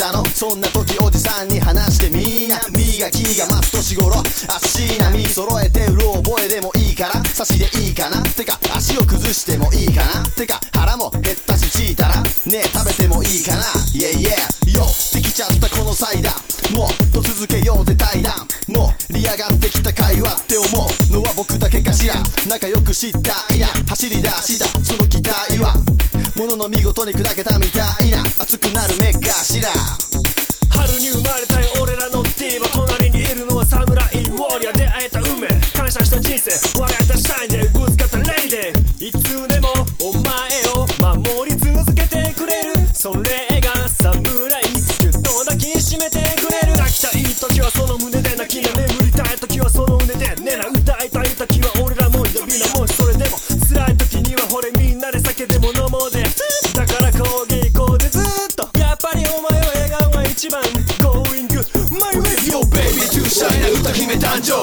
たの？そんな時おじさんに話してみんな。磨きが増す年頃、足並み揃えてうろ覚えでもいいから、差しでいいかな。てか足を崩してもいいかな。てか腹も減ったしチータラねえ食べてもいいかな。イェイイェイよできちゃったこの祭壇、もっと続けようぜ対談。もう盛り上がってきた会話って思うのは僕だけかしら。仲良く知ったいな走り出したその期待はものの見事に砕けたみたいな。熱くなる目頭。 春に生まれたい俺らのティーバ、隣にいるのはサムライウォリアー。出会えた運命感謝した人生、笑えたシャインでぶつかったレイデー。いつでもお前を守り続けてくれる、それがサムライ。ぎゅっと抱きしめてくれる。泣きたい時はその胸で泣きな、眠りたい時はその胸で寝な。歌いたい時は俺らも呼び名もし、それでも辛い時にはほれみんなで酒でも飲もうぜ。だからこうげいこうでずっとやっぱりお前は笑顔が一番 Going my way Yo baby too shy な歌姫誕生、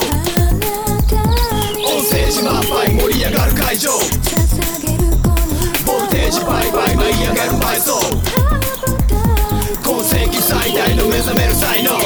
音声自慢パイ盛り上がる会場、ボルテージバイバイ舞い上がる埋葬、今世紀最大の目覚める才能。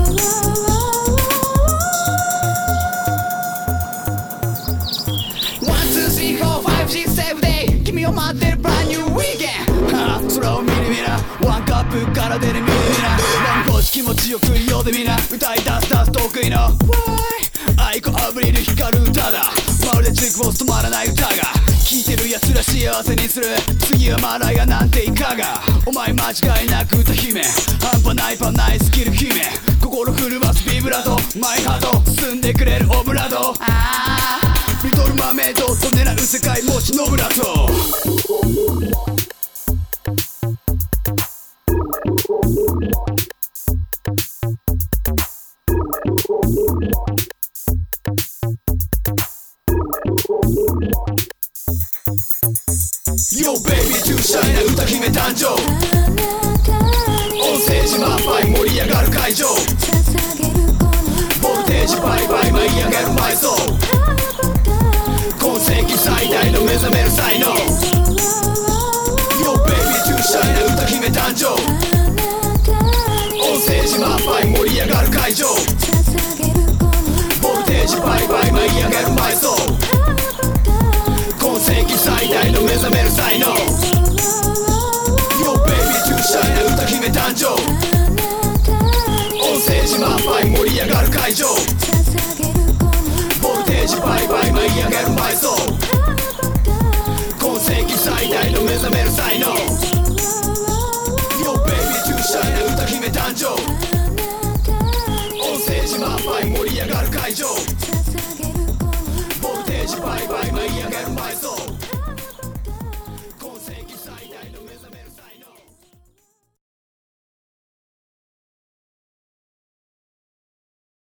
君を待ってる brand new weekend、空を見るみな、ワンカップから出る見るみな、ワンコーチ気持ちよく言おうでみな、歌い出す得意の Why アイコあぶりる光る歌だ、まるでジュークボス止まらない歌が、聴いてる奴ら幸せにする、次はマラヤなんていかが、お前間違いなく歌姫、半端ないパンないスキル姫、心震わすビブラート、マイハート包んでくれるオブラート、リトルマーメイドと狙う世界持ちノブラとYo baby too shy な歌姫誕生、音声自慢パイ盛り上がる会場、ボルテージバイバイ舞い上げる埋葬、今世紀最大の目覚める才能。 Yo baby too shy な歌姫誕生、音声自慢パイ盛り上がる会場、ボルテージバイバイ舞い上げる埋葬、今世紀最大の目覚める才能。 Yo baby too shy な歌姫誕生、音声自慢パイ盛り上がる会場、ボルテージバイバイ舞い上げる埋葬、今世紀最大の目覚める才能。